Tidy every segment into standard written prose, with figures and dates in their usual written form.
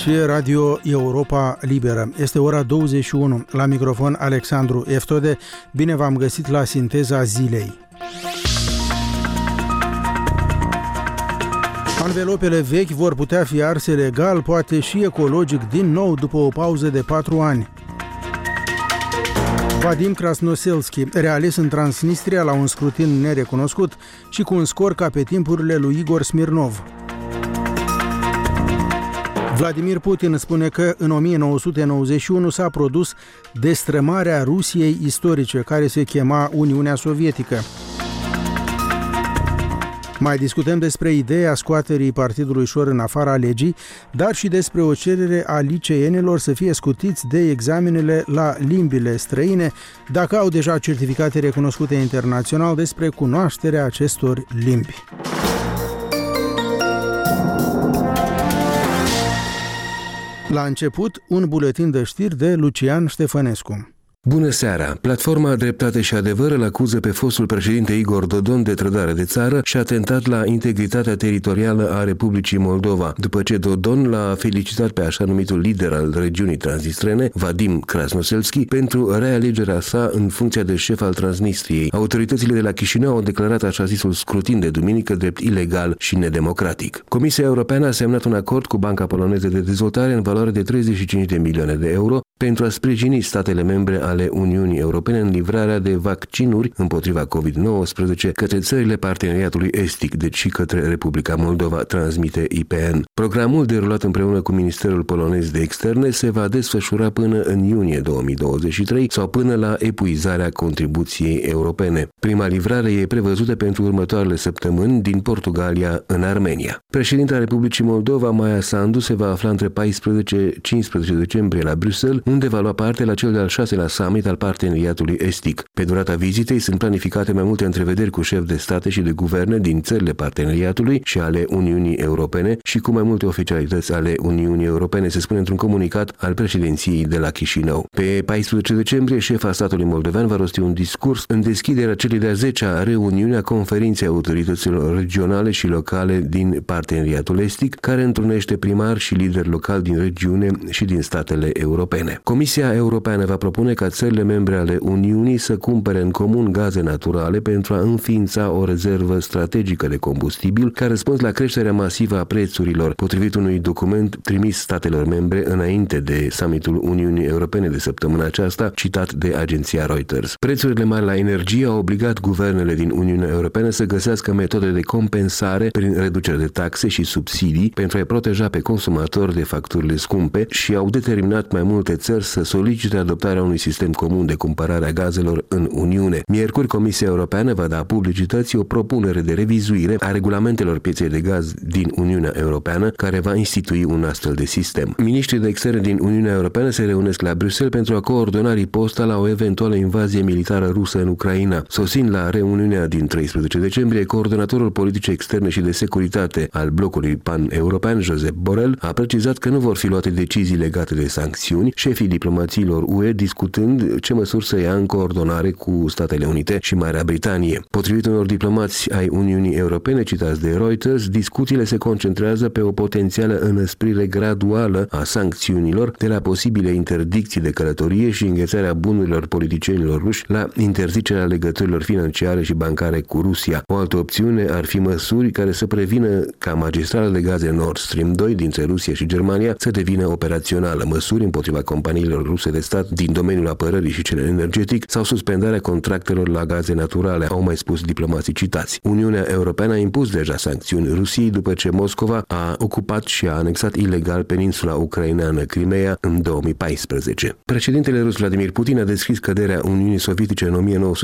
Aici e Radio Europa Liberă. Este ora 21. La microfon Alexandru Eftode. Bine v-am găsit la Sinteza Zilei. Anvelopele vechi vor putea fi arse legal, poate și ecologic, din nou după o pauză de 4 ani. Vadim Krasnoselski, reales în Transnistria la un scrutin nerecunoscut și cu un scor ca pe timpurile lui Igor Smirnov. Vladimir Putin spune că în 1991 s-a produs destrămarea Rusiei istorice, care se chema Uniunea Sovietică. Mai discutăm despre ideea scoaterii Partidului Șor în afara legii, dar și despre o cerere a liceenilor să fie scutiți de examenele la limbile străine, dacă au deja certificate recunoscute internațional despre cunoașterea acestor limbi. La început, un buletin de știri de Lucian Ștefănescu. Bună seara! Platforma Dreptate și Adevăr îl acuză pe fostul președinte Igor Dodon de trădare de țară și atentat la integritatea teritorială a Republicii Moldova, după ce Dodon l-a felicitat pe așa numitul lider al regiunii transnistrene, Vadim Krasnoselski, pentru realegerea sa în funcția de șef al Transnistriei. Autoritățile de la Chișinău au declarat așa zisul scrutin de duminică drept ilegal și nedemocratic. Comisia Europeană a semnat un acord cu Banca Poloneză de Dezvoltare în valoare de 35 de milioane de euro pentru a sprijini statele membre ale Uniunii Europene în livrarea de vaccinuri împotriva COVID-19 către țările parteneriatului estic, deci și către Republica Moldova, transmite IPN. Programul, derulat împreună cu Ministerul Polonez de Externe, se va desfășura până în iunie 2023 sau până la epuizarea contribuției europene. Prima livrare e prevăzută pentru următoarele săptămâni din Portugalia în Armenia. Președinta Republicii Moldova, Maia Sandu, se va afla între 14-15 decembrie la Bruxelles, unde va lua parte la cel de-al 6-lea summit al parteneriatului estic. Pe durata vizitei sunt planificate mai multe întrevederi cu șefi de state și de guverne din țările parteneriatului și ale Uniunii Europene și cu mai multe oficialități ale Uniunii Europene, se spune într-un comunicat al președinției de la Chișinău. Pe 14 decembrie, șefa statului moldovean va rosti un discurs în deschiderea celei de-a 10-a reuniuni a conferinței autorităților regionale și locale din parteneriatul estic, care întrunește primari și lideri locali din regiune și din statele europene. Comisia Europeană va propune ca țările membre ale Uniunii să cumpere în comun gaze naturale pentru a înființa o rezervă strategică de combustibil ca răspuns la creșterea masivă a prețurilor, potrivit unui document trimis statelor membre înainte de summitul Uniunii Europene de săptămâna aceasta, citat de agenția Reuters. Prețurile mari la energie au obligat guvernele din Uniunea Europeană să găsească metode de compensare prin reducere de taxe și subsidii pentru a-i proteja pe consumatori de facturile scumpe și au determinat mai multe țări să solicite adoptarea unui sistem comun de cumpărare a gazelor în Uniune. Miercuri, Comisia Europeană va da publicității o propunere de revizuire a regulamentelor pieței de gaz din Uniunea Europeană, care va institui un astfel de sistem. Miniștrii de externe din Uniunea Europeană se reunesc la Bruxelles pentru a coordona riposta la o eventuală invazie militară rusă în Ucraina. Sosind la reuniunea din 13 decembrie, coordonatorul politicii externe și de securitate al blocului pan-european, Josep Borrell, a precizat că nu vor fi luate decizii legate de sancțiuni, șefii diplomațiilor UE discutând ce măsuri să ia în coordonare cu Statele Unite și Marea Britanie. Potrivit unor diplomați ai Uniunii Europene citați de Reuters, discuțiile se concentrează pe o potențială înăsprire graduală a sancțiunilor, de la posibile interdicții de călătorie și înghețarea bunurilor politicienilor ruși la interzicerea legăturilor financiare și bancare cu Rusia. O altă opțiune ar fi măsuri care să prevină ca magistrala de gaze Nord Stream 2 dintre Rusia și Germania să devină operațională, măsuri împotriva companiilor ruse de stat din domeniul apărării și cel energetic sau suspendarea contractelor la gaze naturale, au mai spus diplomații citați. Uniunea Europeană a impus deja sancțiuni Rusiei după ce Moscova a ocupat și a anexat ilegal peninsula ucraineană Crimea în 2014. Președintele rus Vladimir Putin a descris căderea Uniunii Sovietice în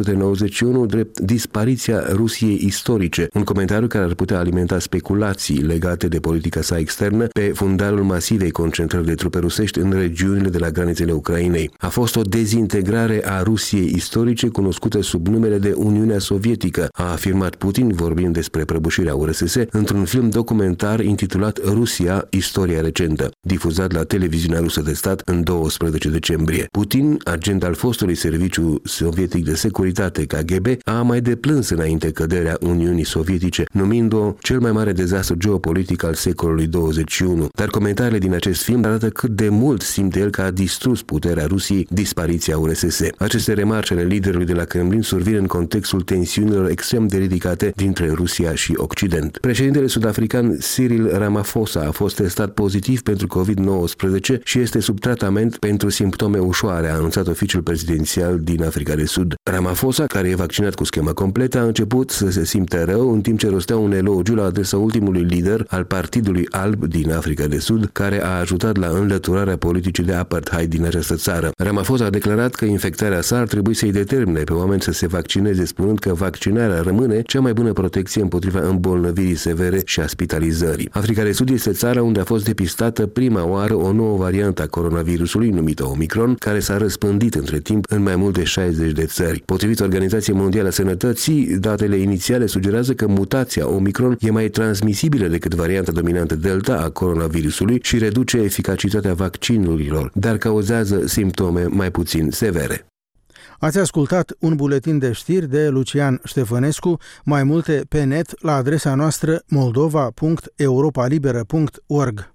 1991 drept dispariția Rusiei istorice, un comentariu care ar putea alimenta speculații legate de politica sa externă pe fundalul masivei concentrări de trupe rusești în regiunile de la granițele Ucrainei. A fost o dezintegrare a Rusiei istorice cunoscută sub numele de Uniunea Sovietică, a afirmat Putin vorbind despre prăbușirea URSS într-un film documentar intitulat Rusia, istoria recentă, difuzat la televiziunea rusă de stat în 12 decembrie. Putin, agent al fostului serviciu sovietic de securitate KGB, a mai deplâns înainte căderea Uniunii Sovietice, numind-o cel mai mare dezastru geopolitic al secolului 21. Dar comentariile din acest film arată cât de mult simte el că a distrus puterea Rusiei dispariția URSS. Aceste remarci ale liderului de la Kremlin survin în contextul tensiunilor extrem de ridicate dintre Rusia și Occident. Președintele sud-african Cyril Ramaphosa a fost testat pozitiv pentru COVID-19 și este sub tratament pentru simptome ușoare, a anunțat oficiul prezidențial din Africa de Sud. Ramaphosa, care e vaccinat cu schemă completă, a început să se simtă rău în timp ce rostea un elogiu la adresa ultimului lider al Partidului Alb din Africa de Sud, care a ajutat la înlăturarea politicii de apartheid din această țară. Ramaphosa a declarat că infectarea sa ar trebui să-i determine pe oameni să se vaccineze, spunând că vaccinarea rămâne cea mai bună protecție împotriva îmbolnăvirii severe și a spitalizării. Africa de Sud este țara unde a fost depistată prima oară o nouă variantă a coronavirusului numită Omicron, care s-a răspândit între timp în mai mult de 60 de țări. Potrivit Organizației Mondiale a Sănătății, datele inițiale sugerează că mutația Omicron e mai transmisibilă decât varianta dominantă Delta a coronavirusului și reduce eficacitatea vaccinurilor, dar cauzează simptome mai puțin severe. Ați ascultat un buletin de știri de Lucian Ștefănescu. Mai multe pe net la adresa noastră moldova.europalibera.org.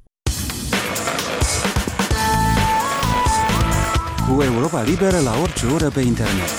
Cu Europa Liberă la orice oră pe internet.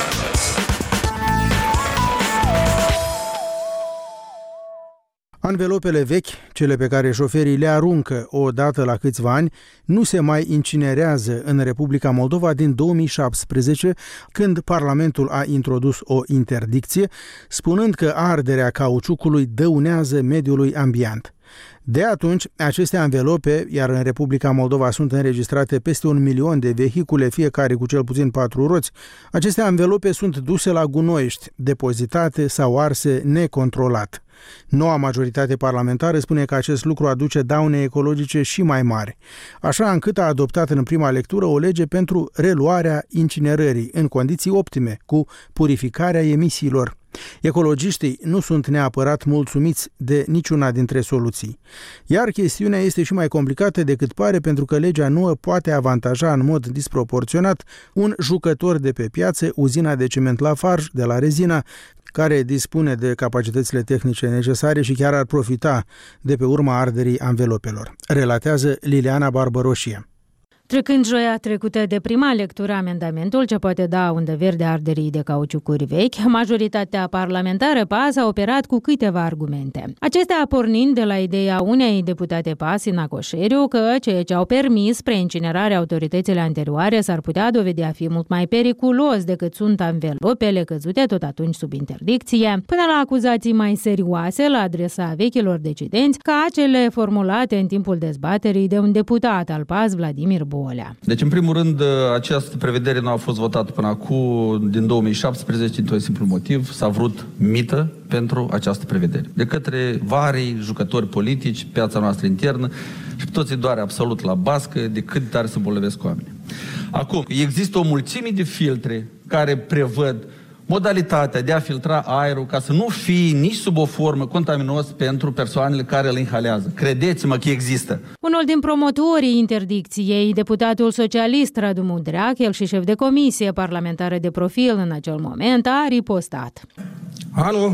Anvelopele vechi, cele pe care șoferii le aruncă o dată la câțiva ani, nu se mai incinerează în Republica Moldova din 2017, când Parlamentul a introdus o interdicție, spunând că arderea cauciucului dăunează mediului ambient. De atunci, aceste anvelope, iar în Republica Moldova sunt înregistrate peste 1 milion de vehicule, fiecare cu cel puțin 4 roți, aceste anvelope sunt duse la gunoiești, depozitate sau arse necontrolat. Noua majoritate parlamentară spune că acest lucru aduce daune ecologice și mai mari, așa încât a adoptat în prima lectură o lege pentru reluarea incinerării în condiții optime, cu purificarea emisiilor. Ecologiștii nu sunt neapărat mulțumiți de niciuna dintre soluții. Iar chestiunea este și mai complicată decât pare, pentru că legea nouă poate avantaja în mod disproporționat un jucător de pe piață, uzina de ciment Lafarge de la Rezina, care dispune de capacitățile tehnice necesare și chiar ar profita de pe urma arderii anvelopelor, relatează Liliana Barbăroșie. Trecând joia trecută de prima lectură amendamentul ce poate da undă verde arderii de cauciucuri vechi, majoritatea parlamentară PAS a operat cu câteva argumente. Acestea pornind de la ideea unei deputate PAS, Ina Coșeriu, că ceea ce au permis preincinerarea autoritățile anterioare s-ar putea dovedi a fi mult mai periculos decât sunt anvelopele căzute tot atunci sub interdicție, până la acuzații mai serioase la adresa vechilor decidenți, ca cele formulate în timpul dezbaterii de un deputat al PAS, Vladimir Bolea. Deci, în primul rând, această prevedere nu a fost votată până acum, din 2017, dintr-un simplu motiv, s-a vrut mită pentru această prevedere. De către vari jucători politici, piața noastră internă, și pe toți îi doare absolut la bască de cât de tare se îmbolnăvesc oamenii. Acum, există o mulțime de filtre care prevăd modalitatea de a filtra aerul ca să nu fie nici sub o formă contaminos pentru persoanele care îl inhalează. Credeți-mă că există. Unul din promotorii interdicției, deputatul socialist Radu Mudreac, el și șef de comisie parlamentară de profil în acel moment, a ripostat. Anul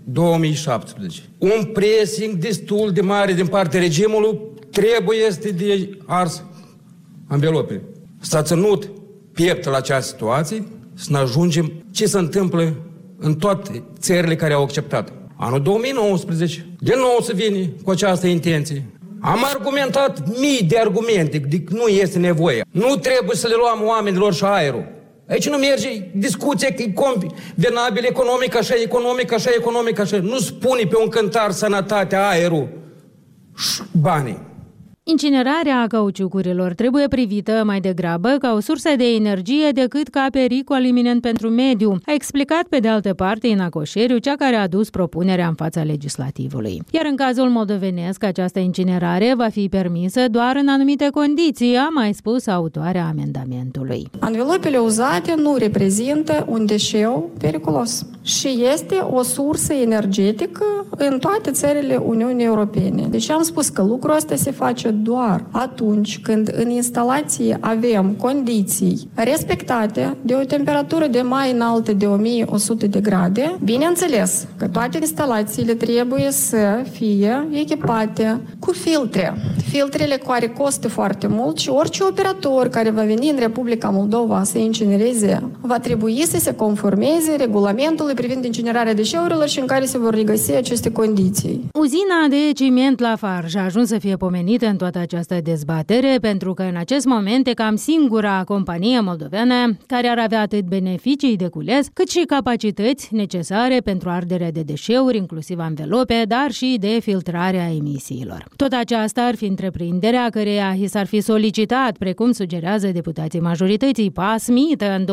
2017. Un pressing destul de mare din partea regimului trebuie de ars anvelope. S-a ținut piept la această situație să ne ajungem ce se întâmplă în toate țările care au acceptat. Anul 2019, din nou se vine cu această intenție. Am argumentat mii de argumente, de nu este nevoie. Nu trebuie să le luăm oamenilor și aerul. Aici nu merge discuția că e convenabil economic, așa economic, așa economic, așa. Nu spune pe un cântar sănătatea, aerul și banii. Incinerarea cauciucurilor trebuie privită mai degrabă ca o sursă de energie decât ca pericol iminent pentru mediu, a explicat pe de altă parte Ina Coșeriu, cea care a adus propunerea în fața legislativului. Iar în cazul moldovenesc, această incinerare va fi permisă doar în anumite condiții, a mai spus autoarea amendamentului. Anvelopele uzate nu reprezintă un deșeu periculos și este o sursă energetică în toate țările Uniunii Europene. Deci am spus că lucrul ăsta se face doar atunci când în instalație avem condiții respectate de o temperatură de mai înaltă de 1100 de grade. Bineînțeles că toate instalațiile trebuie să fie echipate cu filtre. Filtrele care costă foarte mult și orice operator care va veni în Republica Moldova să incinereze va trebui să se conformeze regulamentului privind incinerarea deșeurilor și în care se vor regăsi aceste condiții. Uzina de ciment Lafarge a ajuns să fie pomenită în toată această dezbatere pentru că în acest moment e cam singura companie moldoveană care ar avea atât beneficii de cules cât și capacități necesare pentru arderea de deșeuri, inclusiv anvelope, dar și de filtrarea emisiilor. Tot aceasta ar fi întreprinderea căreia i s-ar fi solicitat, precum sugerează deputații majorității PAS, mită în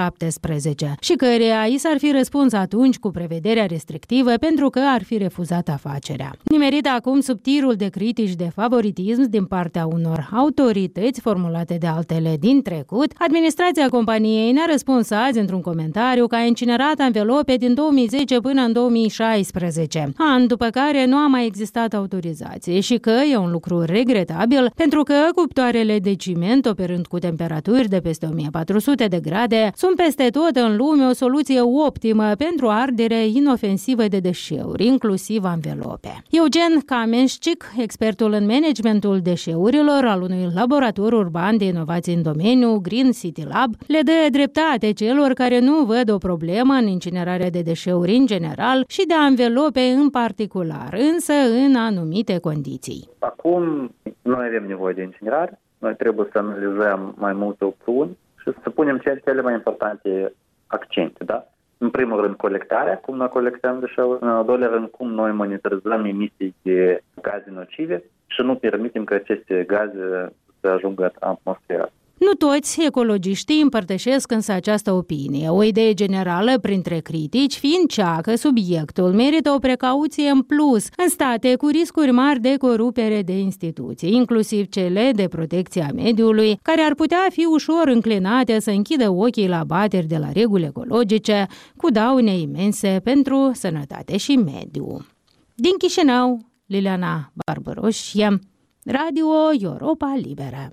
2017 și căreia i s-ar fi răspuns atunci cu prevederea restrictivă pentru că ar fi refuzat afacerea. Nimerit acum sub tirul de critici de favoritism din partea unor autorități formulate de altele din trecut, administrația companiei ne-a răspuns azi într-un comentariu că a incinerat anvelope din 2010 până în 2016, an după care nu a mai existat autorizație și că e un lucru regretabil pentru că cuptoarele de ciment operând cu temperaturi de peste 1400 de grade sunt peste tot în lume o soluție optimă pentru ardere inofensivă de deșeuri, inclusiv anvelope. Eugen Kamenșcic, expertul în managementul deșeurilor al unui laborator urban de inovații în domeniu, Green City Lab, le dă dreptate celor care nu văd o problemă în incinerarea de deșeuri în general și de anvelope în particular, însă în anumite condiții. Acum noi avem nevoie de incinerare, noi trebuie să analizăm mai multe opțiuni și să punem cele mai importante accente, da? În primul rând, colectarea, cum noi colectăm deșeuri, în al doilea rând, cum noi monitorizăm emisii de gaze nocive și nu permitem că aceste gaze să ajungă în atmosferă. Nu toți ecologiștii împărtășesc însă această opinie. O idee generală printre critici fiind cea că subiectul merită o precauție în plus în state cu riscuri mari de corupere de instituții, inclusiv cele de protecție a mediului, care ar putea fi ușor înclinate să închidă ochii la bateri de la reguli ecologice, cu daune imense pentru sănătate și mediu. Din Chișinău, Liliana Barbaroșie, Radio Europa Liberă.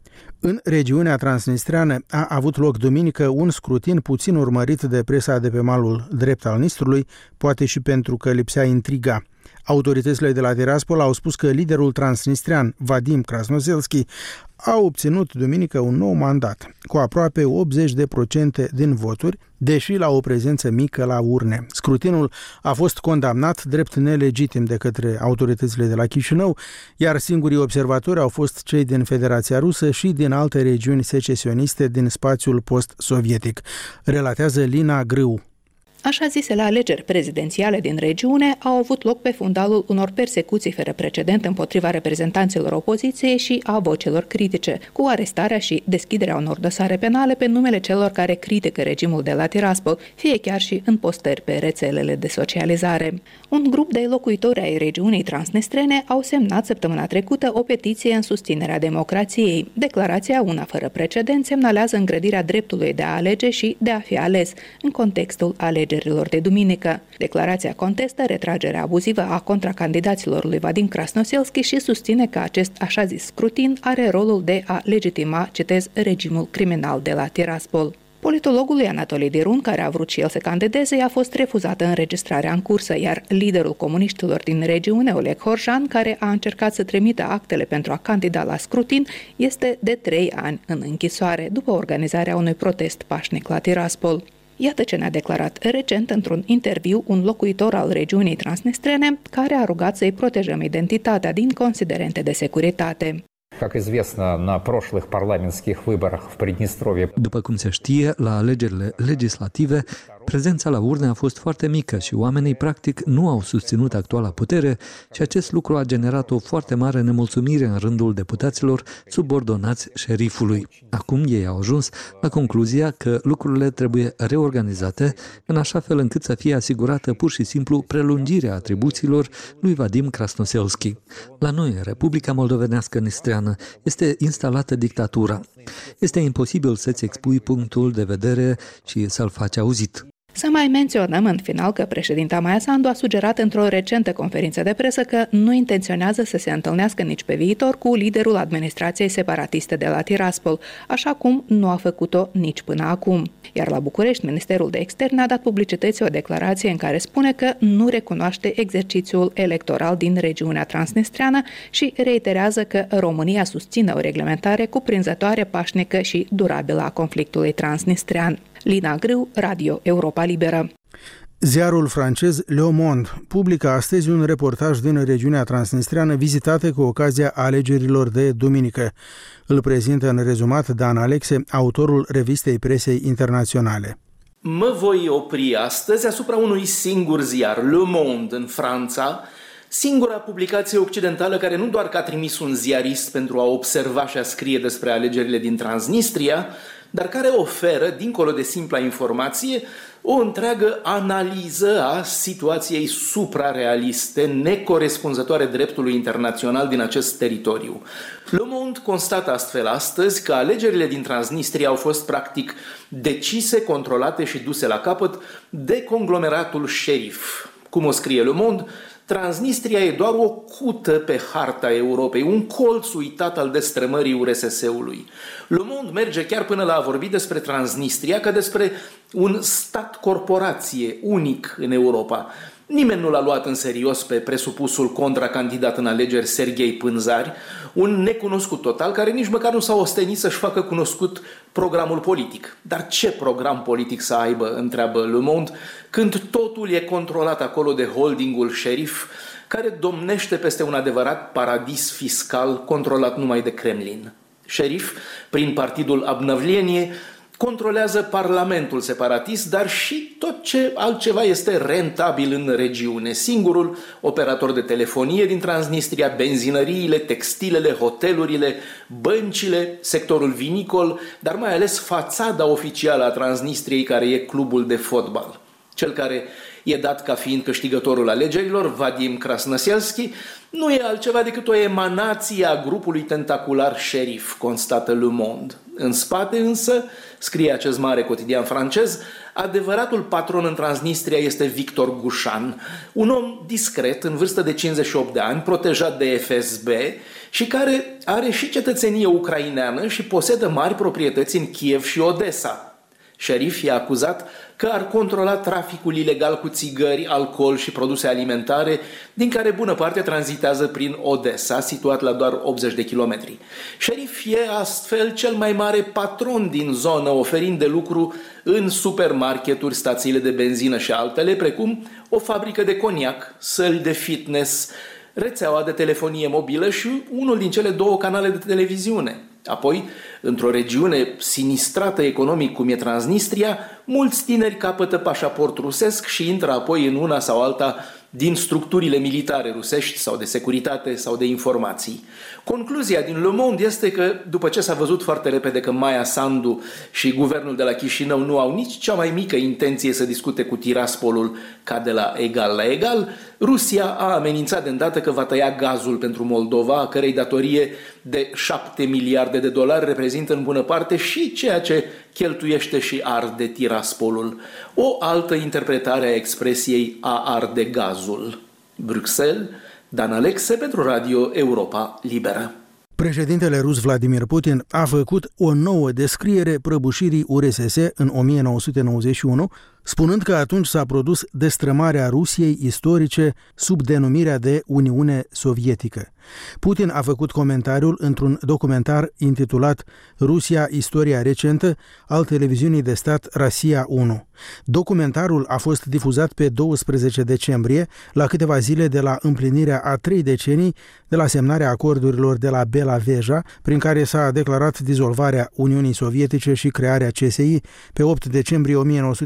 În regiunea transnistreană a avut loc duminică un scrutin puțin urmărit de presa de pe malul drept al Nistrului, poate și pentru că lipsea intriga. Autoritățile de la Tiraspol au spus că liderul transnistrean, Vadim Krasnoselski, a obținut duminică un nou mandat, cu aproape 80% din voturi, deși la o prezență mică la urne. Scrutinul a fost condamnat drept nelegitim de către autoritățile de la Chișinău, iar singurii observatori au fost cei din Federația Rusă și din alte regiuni secesioniste din spațiul post-sovietic, relatează Lina Grâu. Așa zisele alegeri prezidențiale din regiune au avut loc pe fundalul unor persecuții fără precedent împotriva reprezentanților opoziției și a vocilor critice, cu arestarea și deschiderea unor dosare penale pe numele celor care critică regimul de la Tiraspol, fie chiar și în postări pe rețelele de socializare. Un grup de locuitori ai regiunii transnistrene au semnat săptămâna trecută o petiție în susținerea democrației. Declarația, una fără precedent, semnalează îngrădirea dreptului de a alege și de a fi ales, în contextul alegerilor de duminică. Declarația contestă retragerea abuzivă a contracandidaților lui Vadim Krasnoselski și susține că acest așa zis scrutin are rolul de a legitima, citez, regimul criminal de la Tiraspol. Politologului Anatolii Dirun, care a vrut și el să candideze, i-a fost refuzată înregistrarea în cursă, iar liderul comuniștilor din regiune, Oleg Horjan, care a încercat să trimită actele pentru a candida la scrutin, este de 3 ani în închisoare, după organizarea unui protest pașnic la Tiraspol. Iată ce ne-a declarat recent într-un interviu un locuitor al regiunii transnistrene, care a rugat să-i protejăm identitatea din considerente de securitate. După cum se știe, la alegerile legislative Prezența la urne a fost foarte mică și oamenii practic nu au susținut actuala putere și acest lucru a generat o foarte mare nemulțumire în rândul deputaților subordonați șerifului. Acum ei au ajuns la concluzia că lucrurile trebuie reorganizate în așa fel încât să fie asigurată pur și simplu prelungirea atribuțiilor lui Vadim Krasnoselski. La noi, în Republica Moldovenească Nistreană, este instalată dictatura. Este imposibil să-ți expui punctul de vedere și să-l faci auzit. Să mai menționăm în final că președinta Maia Sandu a sugerat într-o recentă conferință de presă că nu intenționează să se întâlnească nici pe viitor cu liderul administrației separatiste de la Tiraspol, așa cum nu a făcut-o nici până acum. Iar la București, Ministerul de Externe a dat publicității o declarație în care spune că nu recunoaște exercițiul electoral din regiunea transnistreană și reiterează că România susține o reglementare cuprinzătoare, pașnică și durabilă a conflictului transnistrean. Lina Grâu, Radio Europa Liberă. Ziarul francez Le Monde publică astăzi un reportaj din regiunea transnistreană vizitată cu ocazia alegerilor de duminică. Îl prezintă în rezumat Dan Alexe, autorul revistei presei internaționale. Mă voi opri astăzi asupra unui singur ziar, Le Monde, în Franța, singura publicație occidentală care nu doar că a trimis un ziarist pentru a observa și a scrie despre alegerile din Transnistria, dar care oferă, dincolo de simpla informație, o întreagă analiză a situației suprarealiste, necorespunzătoare dreptului internațional din acest teritoriu. Le Monde constată astfel astăzi că alegerile din Transnistria au fost practic decise, controlate și duse la capăt de conglomeratul șerif. Cum o scrie Le Monde, Transnistria e doar o cută pe harta Europei, un colț uitat al destrămării URSS-ului. Le Monde merge chiar până la a vorbi despre Transnistria ca despre un stat-corporație unic în Europa. Nimeni nu l-a luat în serios pe presupusul contracandidat în alegeri Serghei Pânzari, un necunoscut total care nici măcar nu s-a ostenit să-și facă cunoscut programul politic. Dar ce program politic să aibă, întreabă Le Monde, când totul e controlat acolo de holdingul șerif, care domnește peste un adevărat paradis fiscal controlat numai de Kremlin. Șerif, prin partidul Obnovlenie, controlează Parlamentul separatist, dar și tot ce altceva este rentabil în regiune. Singurul operator de telefonie din Transnistria, benzinăriile, textilele, hotelurile, băncile, sectorul vinicol, dar mai ales fațada oficială a Transnistriei, care e clubul de fotbal. Cel care e dat ca fiind câștigătorul alegerilor, Vadim Krasnoselski, nu e altceva decât o emanație a grupului tentacular șerif, constată Le Monde. În spate însă, scrie acest mare cotidian francez, adevăratul patron în Transnistria este Victor Gușan, un om discret, în vârstă de 58 de ani, protejat de FSB și care are și cetățenie ucraineană și posedă mari proprietăți în Kiev și Odessa. Șerif e acuzat că ar controla traficul ilegal cu țigări, alcool și produse alimentare, din care bună parte tranzitează prin Odessa, situat la doar 80 de kilometri. Șerif e astfel cel mai mare patron din zonă, oferind de lucru în supermarketuri, stațiile de benzină și altele, precum o fabrică de coniac, săli de fitness, rețeaua de telefonie mobilă și unul din cele două canale de televiziune. Apoi, într-o regiune sinistrată economic cum e Transnistria, mulți tineri capătă pașaport rusesc și intră apoi în una sau alta din structurile militare rusești sau de securitate sau de informații. Concluzia din Le Monde este că, după ce s-a văzut foarte repede că Maia Sandu și guvernul de la Chișinău nu au nici cea mai mică intenție să discute cu Tiraspolul ca de la egal la egal, Rusia a amenințat de îndată că va tăia gazul pentru Moldova, a cărei datorie de 7 miliarde de dolari reprezintă în bună parte și ceea ce cheltuiește și arde Tiraspolul. O altă interpretare a expresiei a arde gazul. Bruxelles, Dan Alexe pentru Radio Europa Liberă. Președintele rus Vladimir Putin a făcut o nouă descriere prăbușirii URSS în 1991, spunând că atunci s-a produs destrămarea Rusiei istorice sub denumirea de Uniune Sovietică. Putin a făcut comentariul într-un documentar intitulat Rusia, istoria recentă al televiziunii de stat Rosia 1. Documentarul a fost difuzat pe 12 decembrie, la câteva zile de la împlinirea a 3 decenii de la semnarea acordurilor de la Bela-Veja, prin care s-a declarat dizolvarea Uniunii Sovietice și crearea CSI pe 8 decembrie 1991.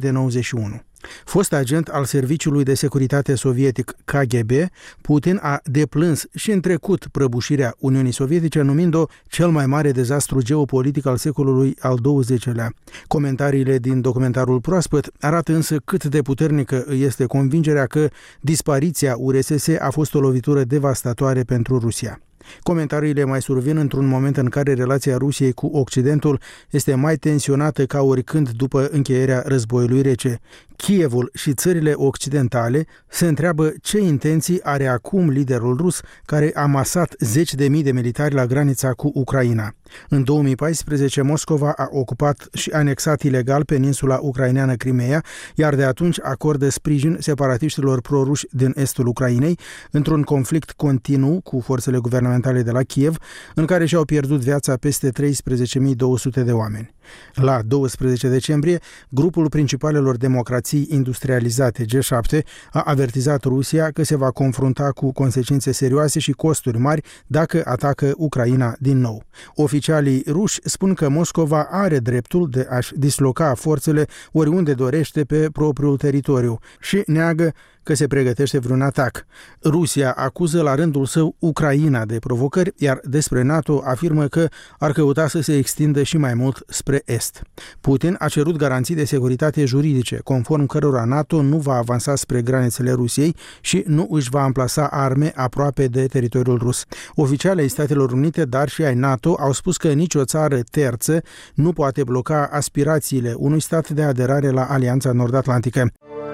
2021. Fost agent al Serviciului de Securitate Sovietic KGB, Putin a deplâns și în trecut prăbușirea Uniunii Sovietice, numind-o cel mai mare dezastru geopolitic al secolului al XX-lea. Comentariile din documentarul proaspăt arată însă cât de puternică este convingerea că dispariția URSS a fost o lovitură devastatoare pentru Rusia. Comentariile mai survin într-un moment în care relația Rusiei cu Occidentul este mai tensionată ca oricând după încheierea războiului rece. Kievul și țările occidentale se întreabă ce intenții are acum liderul rus, care a masat 10.000 de militari la granița cu Ucraina. În 2014, Moscova a ocupat și anexat ilegal peninsula ucraineană Crimeea, iar de atunci acordă sprijin separatiștilor proruși din estul Ucrainei, într-un conflict continuu cu forțele guvernamentale de la Kiev, în care și-au pierdut viața peste 13.200 de oameni. La 12 decembrie, grupul principalelor democrații industrializate G7 a avertizat Rusia că se va confrunta cu consecințe serioase și costuri mari dacă atacă Ucraina din nou. Oficialii ruși spun că Moscova are dreptul de a-și disloca forțele oriunde dorește pe propriul teritoriu și neagă că se pregătește vreun atac. Rusia acuză la rândul său Ucraina de provocări, iar despre NATO afirmă că ar căuta să se extindă și mai mult spre est. Putin a cerut garanții de securitate juridice, conform cărora NATO nu va avansa spre granițele Rusiei și nu își va amplasa arme aproape de teritoriul rus. Oficialii ai Statelor Unite, dar și ai NATO, au spus că nicio țară terță nu poate bloca aspirațiile unui stat de aderare la Alianța Nord-Atlantică.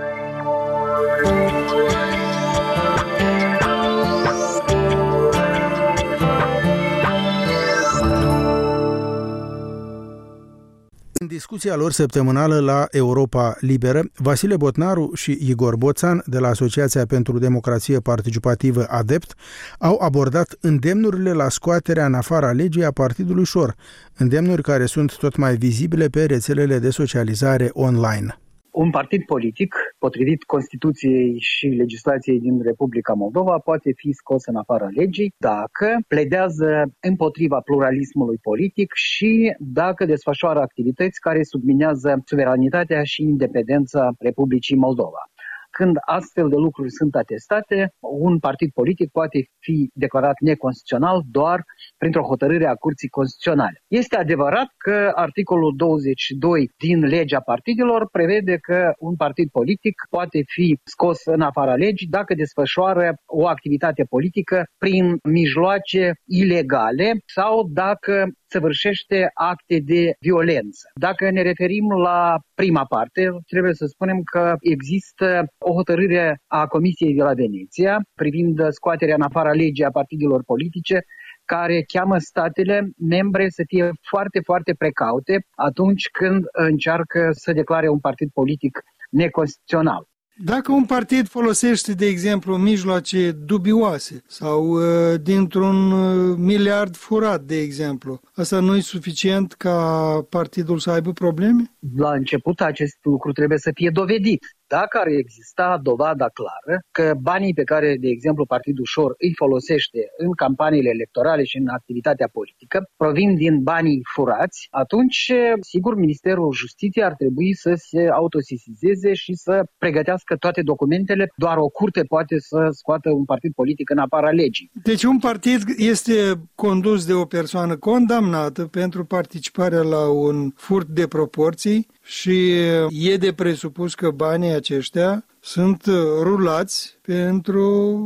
În discuția lor săptămânală la Europa Liberă, Vasile Botnaru și Igor Boțan de la Asociația pentru Democrație Participativă ADEPT au abordat îndemnurile la scoaterea în afara legii a Partidului Șor, îndemnuri care sunt tot mai vizibile pe rețelele de socializare online. Un partid politic, potrivit Constituției și legislației din Republica Moldova, poate fi scos în afara legii dacă pledează împotriva pluralismului politic și dacă desfășoară activități care subminează suveranitatea și independența Republicii Moldova. Când astfel de lucruri sunt atestate, un partid politic poate fi declarat neconstituțional doar printr-o hotărâre a Curții Constituționale. Este adevărat că articolul 22 din legea partidelor prevede că un partid politic poate fi scos în afara legii dacă desfășoară o activitate politică prin mijloace ilegale sau dacă săvârșește acte de violență. Dacă ne referim la prima parte, trebuie să spunem că există o hotărâre a Comisiei de la Veneția privind scoaterea în afara legii a partidelor politice, care cheamă statele membre să fie foarte, foarte precaute atunci când încearcă să declare un partid politic neconstituțional. Dacă un partid folosește, de exemplu, mijloace dubioase sau dintr-un miliard furat, de exemplu, asta nu e suficient ca partidul să aibă probleme? La început acest lucru trebuie să fie dovedit. Dacă ar exista dovada clară că banii pe care, de exemplu, Partidul Șor îi folosește în campaniile electorale și în activitatea politică provin din banii furați, atunci, sigur, Ministerul Justiției ar trebui să se autosesizeze și să pregătească toate documentele. Doar o curte poate să scoată un partid politic în afara legii. Deci un partid este condus de o persoană condamnată pentru participarea la un furt de proporții și e de presupus că banii aceștia sunt rulați pentru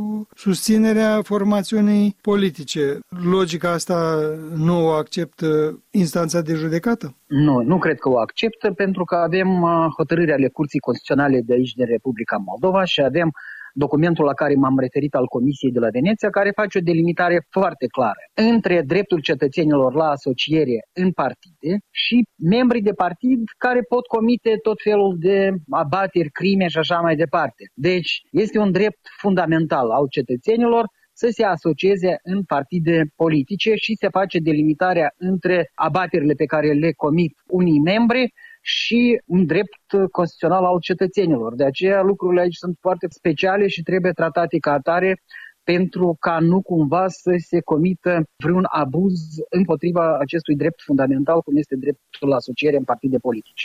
susținerea formațiunii politice. Logica asta nu o acceptă instanța de judecată? Nu cred că o acceptă, pentru că avem hotărâri ale Curții Constituționale de aici, din Republica Moldova, și avem documentul la care m-am referit al Comisiei de la Veneția, care face o delimitare foarte clară între dreptul cetățenilor la asociere în partide și membrii de partid care pot comite tot felul de abateri, crime și așa mai departe. Deci este un drept fundamental al cetățenilor să se asocieze în partide politice și se face delimitarea între abaterile pe care le comit unii membri și un drept constituțional al cetățenilor. De aceea lucrurile aici sunt foarte speciale și trebuie tratate ca atare, pentru ca nu cumva să se comită vreun abuz împotriva acestui drept fundamental, cum este dreptul la asociere în partide politice.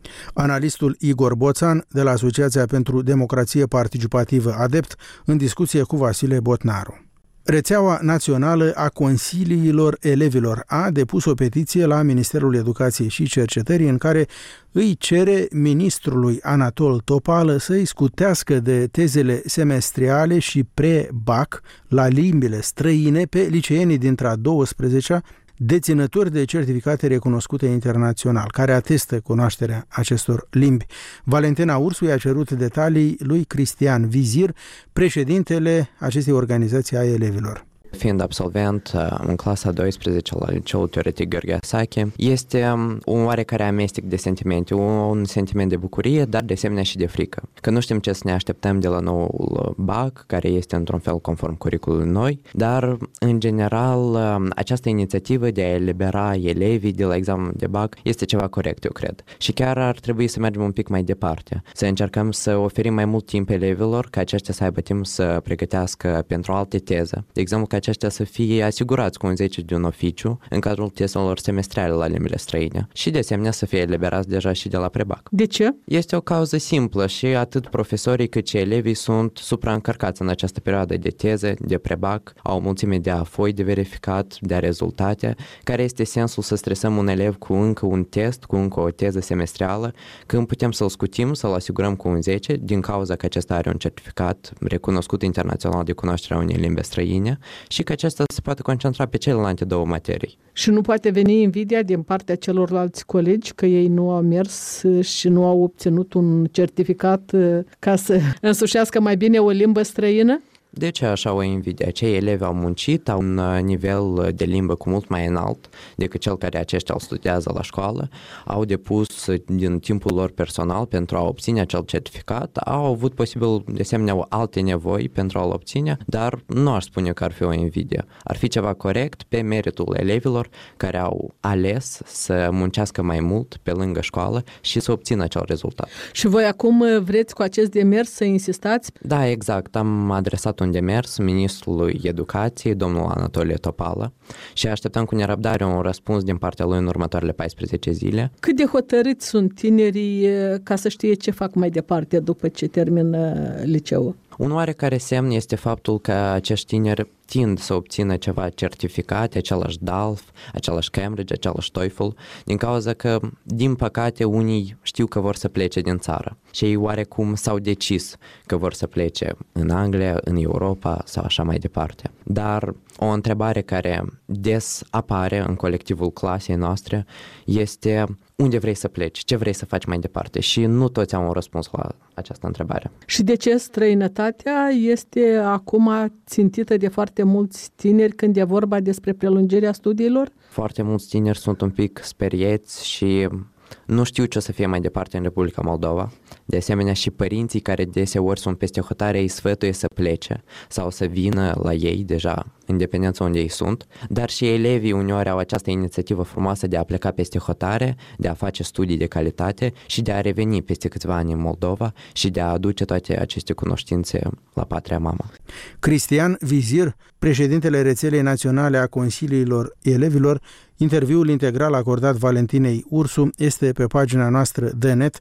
Analistul Igor Boțan, de la Asociația pentru Democrație Participativă ADEPT, în discuție cu Vasile Botnaru. Rețeaua Națională a Consiliilor Elevilor a depus o petiție la Ministerul Educației și Cercetării în care îi cere ministrului Anatol Topală să-i scutească de tezele semestriale și pre-BAC la limbile străine pe liceenii dintre a 12-a deținători de certificate recunoscute internațional, care atestă cunoașterea acestor limbi. Valentina Ursu i-a cerut detalii lui Cristian Vizir, președintele acestei organizații a elevilor. Fiind absolvent în clasa 12 la Liceul Teoretic Gheorghe Asache, este un oarecare amestec de sentimente, un sentiment de bucurie, dar de asemenea și de frică. Că nu știm ce să ne așteptăm de la noul BAC, care este într-un fel conform curriculului noi, dar în general această inițiativă de a elibera elevii de la examen de BAC este ceva corect, eu cred. Și chiar ar trebui să mergem un pic mai departe, să încercăm să oferim mai mult timp elevilor, ca aceștia să aibă timp să pregătească pentru alte teze. De exemplu, ca aceștia să fie asigurați cu un 10 de un oficiu în cadrul testelor semestriale la limbile străine și de asemenea să fie eliberați deja și de la prebac. De ce? Este o cauză simplă și atât profesorii cât și elevii sunt supraîncărcați în această perioadă de teze, de prebac, au o mulțime de foi de verificat, de rezultate, care este sensul să stresăm un elev cu încă un test, cu încă o teză semestrială, când putem să-l scutim, să-l asigurăm cu un 10 din cauza că acesta are un certificat recunoscut internațional de cunoaștere a unei limbi străine și că acesta se poate concentra pe celelalte două materii. Și nu poate veni invidia din partea celorlalți colegi că ei nu au mers și nu au obținut un certificat ca să însușească mai bine o limbă străină? De ce așa o invidie? Acei elevi au muncit, au un nivel de limbă cu mult mai înalt decât cel care aceștia îl studiază la școală, au depus din timpul lor personal pentru a obține acel certificat, au avut posibil de asemenea alte nevoi pentru a-l obține, dar nu aș spune că ar fi o invidie. Ar fi ceva corect pe meritul elevilor care au ales să muncească mai mult pe lângă școală și să obțină acel rezultat. Și voi acum vreți cu acest demers să insistați? Da, exact. Am adresat un demers ministrului Educației, domnul Anatol Topală, și așteptăm cu nerăbdare un răspuns din partea lui în următoarele 14 zile. Cât de hotărâți sunt tinerii ca să știe ce fac mai departe după ce termină liceul? Un oarecare semn este faptul că acești tineri tind să obțină ceva certificate, același DALF, același Cambridge, același TOEFL, din cauza că, din păcate, unii știu că vor să plece din țară și ei oarecum s-au decis că vor să plece în Anglia, în Europa sau așa mai departe. Dar o întrebare care des apare în colectivul clasei noastre este: unde vrei să pleci? Ce vrei să faci mai departe? Și nu toți au un răspuns la această întrebare. Și de ce străinătatea este acum țintită de foarte mulți tineri când e vorba despre prelungirea studiilor? Foarte mulți tineri sunt un pic sperieți și nu știu ce o să fie mai departe în Republica Moldova. De asemenea, și părinții care deseori sunt peste hotare îi sfătuie să plece sau să vină la ei deja în dependența unde ei sunt, dar și elevii uneori au această inițiativă frumoasă de a pleca peste hotare, de a face studii de calitate și de a reveni peste câțiva ani în Moldova și de a aduce toate aceste cunoștințe la patria mamă. Cristian Vizir, președintele Rețelei Naționale a Consiliilor Elevilor, interviul integral acordat Valentinei Ursu este pe pagina noastră de net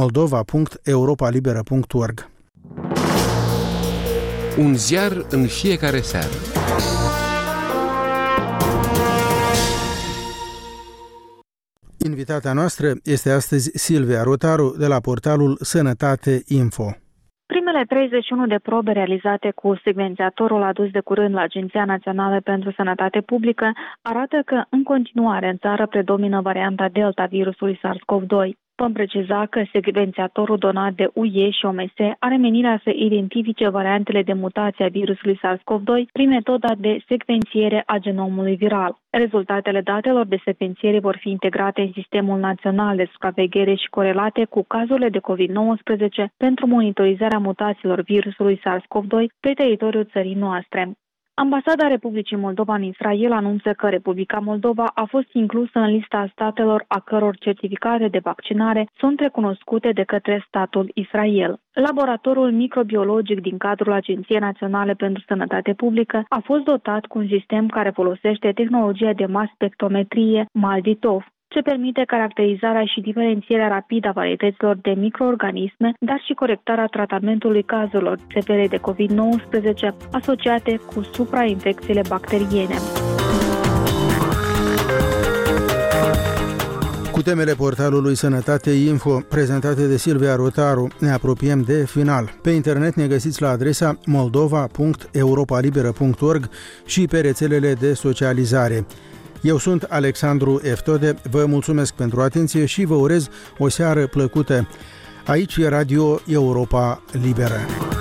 moldova.europalibera.org. Un ziar în fiecare seară. Invitata noastră este astăzi Silvia Rotaru de la portalul Sănătate Info. Primele 31 de probe realizate cu secvențiatorul adus de curând la Agenția Națională pentru Sănătate Publică arată că în continuare în țară predomină varianta Delta virusului SARS-CoV-2. Vom preciza că secvențiatorul donat de UE și OMS are menirea să identifice variantele de mutație a virusului SARS-CoV-2 prin metoda de secvențiere a genomului viral. Rezultatele datelor de secvențiere vor fi integrate în Sistemul Național de Supraveghere și corelate cu cazurile de COVID-19 pentru monitorizarea mutațiilor virusului SARS-CoV-2 pe teritoriul țării noastre. Ambasada Republicii Moldova în Israel anunță că Republica Moldova a fost inclusă în lista statelor a căror certificate de vaccinare sunt recunoscute de către statul Israel. Laboratorul microbiologic din cadrul Agenției Naționale pentru Sănătate Publică a fost dotat cu un sistem care folosește tehnologia de mass spectrometrie MALDI-TOF. ce permite caracterizarea și diferențierea rapidă a varietăților de microorganisme, dar și corectarea tratamentului cazurilor severe de COVID-19 asociate cu suprainfecțiile bacteriene. Cu temele portalului Sănătate Info, prezentate de Silvia Rotaru, ne apropiem de final. Pe internet ne găsiți la adresa moldova.europalibera.org și pe rețelele de socializare. Eu sunt Alexandru Eftode, vă mulțumesc pentru atenție și vă urez o seară plăcută. Aici e Radio Europa Liberă.